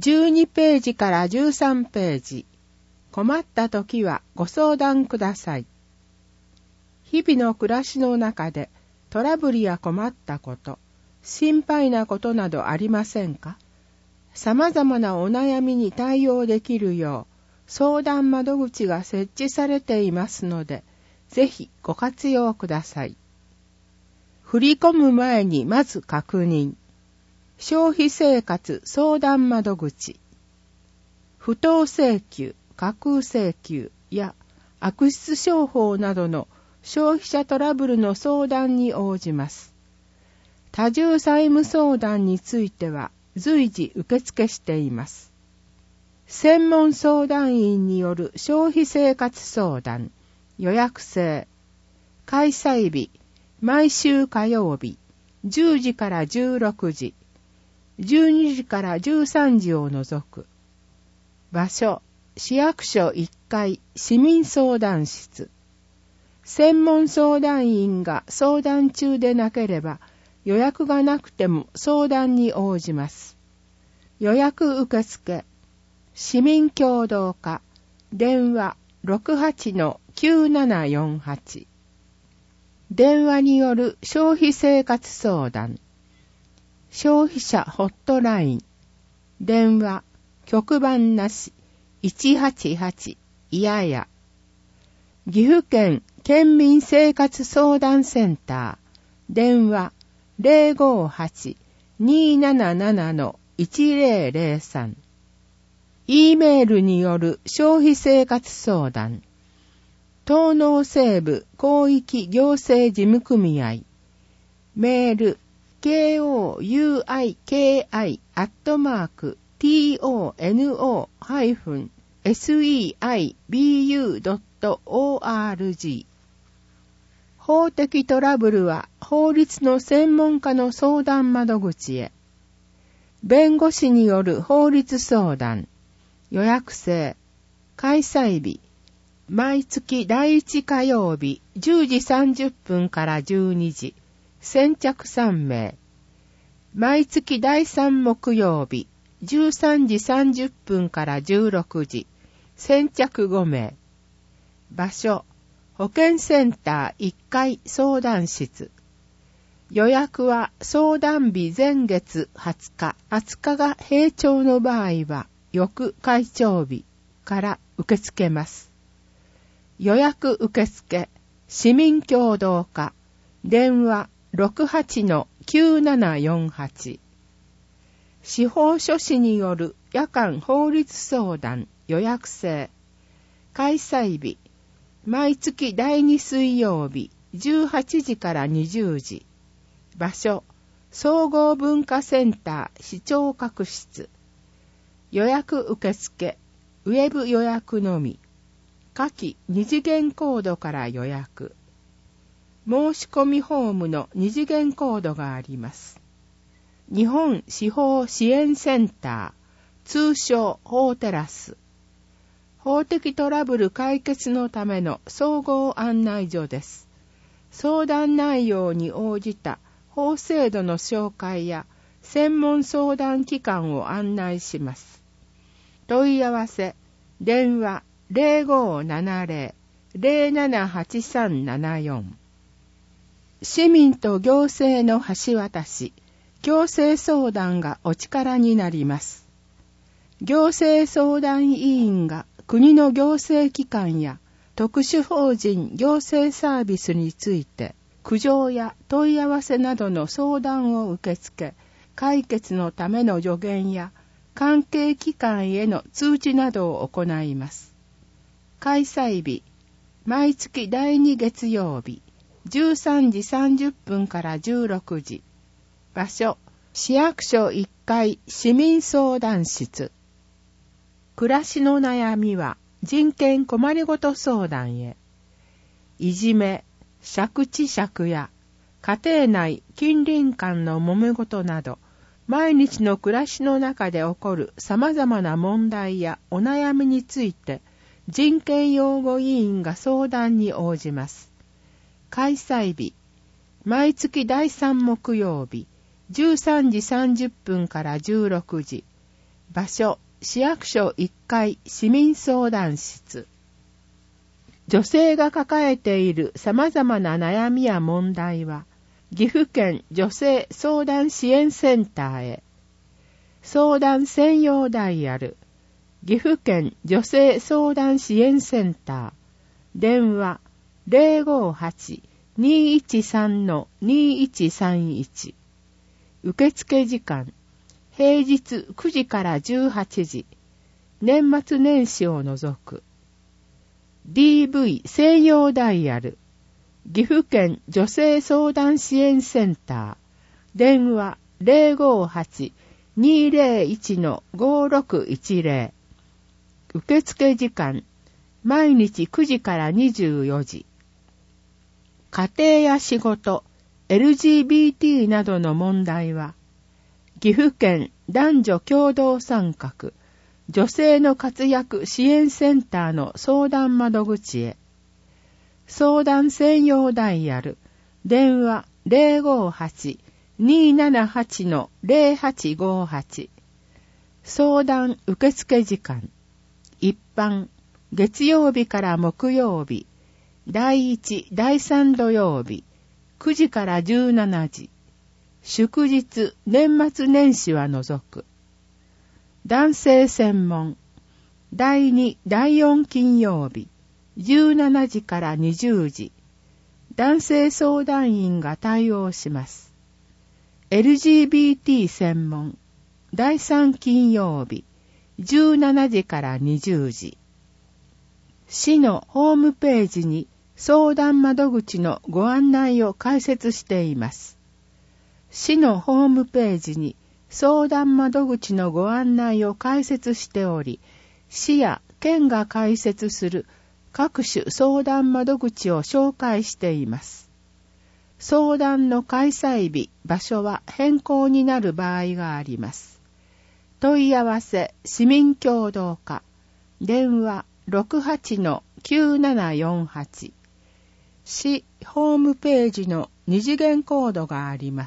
12ページから13ページ。困った時はご相談ください。日々の暮らしの中でトラブルや困ったこと、心配なことなどありませんか？様々なお悩みに対応できるよう相談窓口が設置されていますので、ぜひご活用ください。振り込む前にまず確認。消費生活相談窓口。不当請求、架空請求や悪質商法などの消費者トラブルの相談に応じます。多重債務相談については随時受付しています。専門相談員による消費生活相談、予約制。開催日、毎週火曜日、10時から16時、12時から13時を除く。場所、市役所1階市民相談室。専門相談員が相談中でなければ、予約がなくても相談に応じます。予約受付。市民協働課。電話 68-9748。電話による消費生活相談。消費者ホットライン。電話、局番なし、188、いやや。岐阜県県民生活相談センター。電話、058-277-1003。E メールによる消費生活相談。東農西部広域行政事務組合。メール、kouyuito-seibu.org。法的トラブルは法律の専門家の相談窓口へ。弁護士による法律相談。予約制。開催日。毎月第1火曜日10時30分から12時。先着3名。毎月第3木曜日13時30分から16時。先着5名。場所。保健センター1階相談室。予約は相談日前月20日。20日が平調の場合は翌開帳日から受け付けます。予約受付。市民協働課。電話 68-9748。司法書士による夜間法律相談予約制。開催日。毎月第2水曜日18時から20時。場所。総合文化センター視聴覚室。予約受付。ウェブ予約のみ。下記2次元コードから予約。申し込みフォームの2次元コードがあります。日本司法支援センター、通称法テラス。法的トラブル解決のための総合案内所です。相談内容に応じた法制度の紹介や専門相談機関を案内します。問い合わせ、電話 0570-078374。市民と行政の橋渡し、行政相談がお力になります。行政相談委員が国の行政機関や特殊法人行政サービスについて苦情や問い合わせなどの相談を受け付け、解決のための助言や関係機関への通知などを行います。開催日、毎月第2月曜日、13時30分から16時。場所、市役所1階市民相談室。暮らしの悩みは人権困りごと相談へ。いじめ、借地借家、家庭内近隣間の揉め事など、毎日の暮らしの中で起こる様々な問題やお悩みについて、人権擁護委員が相談に応じます。開催日、毎月第3木曜日、13時30分から16時。 場所、市役所1階市民相談室。女性が抱えている様々な悩みや問題は、岐阜県女性相談支援センターへ。相談専用ダイヤル。岐阜県女性相談支援センター。電話 058-213-2131。受付時間。平日9時から18時。年末年始を除く。DV 専用ダイヤル。岐阜県女性相談支援センター。電話 058-201-5610。受付時間。毎日9時から24時。家庭や仕事、LGBT などの問題は、岐阜県男女共同参画女性の活躍支援センターの相談窓口へ。相談専用ダイヤル。電話 058-278-0858。相談受付時間。一般、月曜日から木曜日、第1、第3土曜日、9時から17時。祝日、年末年始は除く。男性専門。第2、第4金曜日、17時から20時。男性相談員が対応します。LGBT 専門。第3金曜日、17時から20時。市のホームページに相談窓口のご案内を開設しています。市のホームページに相談窓口のご案内を開設しており、市や県が開設する各種相談窓口を紹介しています。相談の開催日、場所は変更になる場合があります。問い合わせ、市民協働課、電話 68-9748。市ホームページの二次元コードがあります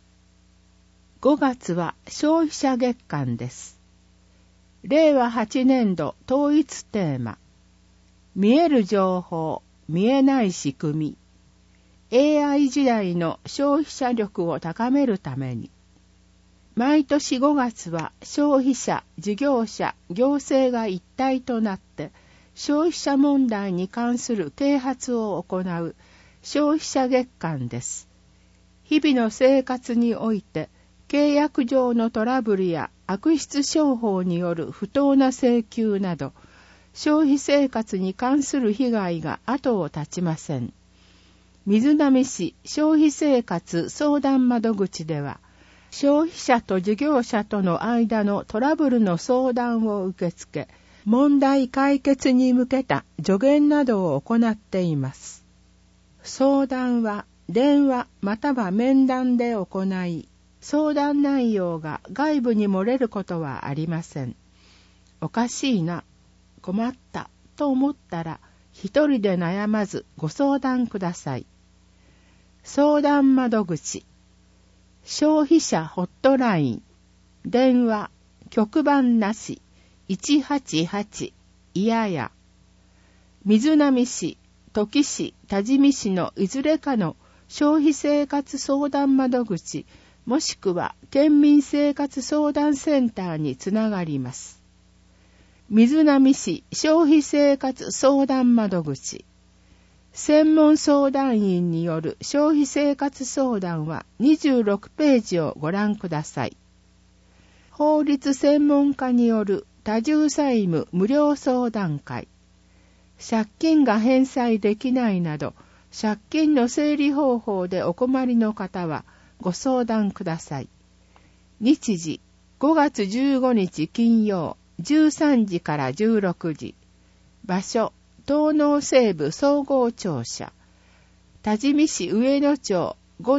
。5月は消費者月間です。令和8年度統一テーマ。見える情報、見えない仕組み。AI 時代の消費者力を高めるために。毎年5月は消費者、事業者、行政が一体となって消費者問題に関する啓発を行う消費者月間です。日々の生活において契約上のトラブルや悪質商法による不当な請求など消費生活に関する被害が後を絶ちません。瑞浪市消費生活相談窓口では消費者と事業者との間のトラブルの相談を受け付け、問題解決に向けた助言などを行っています。相談は電話または面談で行い、相談内容が外部に漏れることはありません。おかしいな、困ったと思ったら、一人で悩まずご相談ください。相談窓口。消費者ホットライン。電話、局番なし、188、いやや。瑞浪市、土岐市、多治見市のいずれかの消費生活相談窓口、もしくは県民生活相談センターにつながります。瑞浪市消費生活相談窓口。専門相談員による消費生活相談は26ページをご覧ください。法律専門家による多重債務無料相談会。借金が返済できないなど、借金の整理方法でお困りの方はご相談ください。日時5月15日金曜13時から16時。場所東農西部総合庁舎。多治見市上野町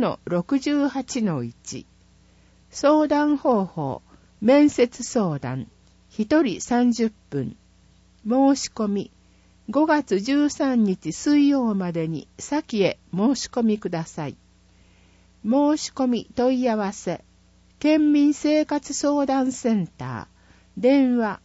5-68-1。相談方法、面接相談、1人30分。申し込み、5月13日水曜までに先へ申し込みください。申し込み問い合わせ、県民生活相談センター、 電話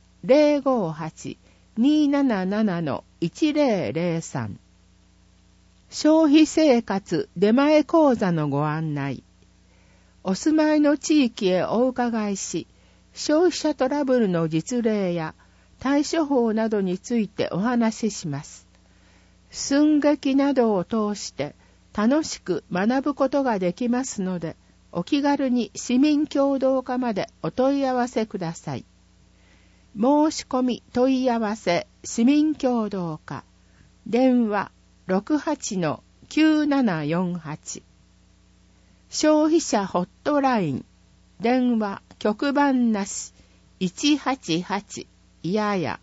058-277-1003。消費生活出前講座のご案内。お住まいの地域へお伺いし、消費者トラブルの実例や対処法などについてお話しします。寸劇などを通して楽しく学ぶことができますので、お気軽に市民協働課までお問い合わせください。申し込み問い合わせ市民協働課、電話 68-9748。消費者ホットライン、電話局番なし 188 いやや